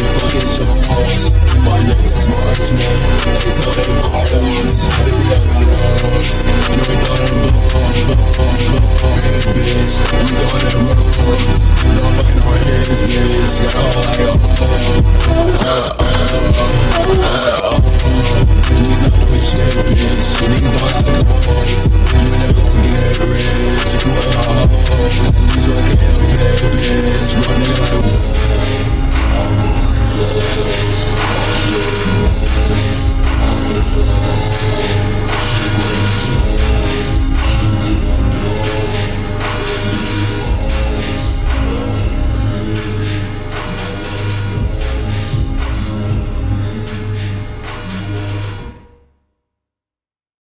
fucking shows. My niggas marks me, they tell they models. How to free up my nose. You know we throwing them boom, bitch. And we throwing them rose. No fucking hard hits, bitch. Got a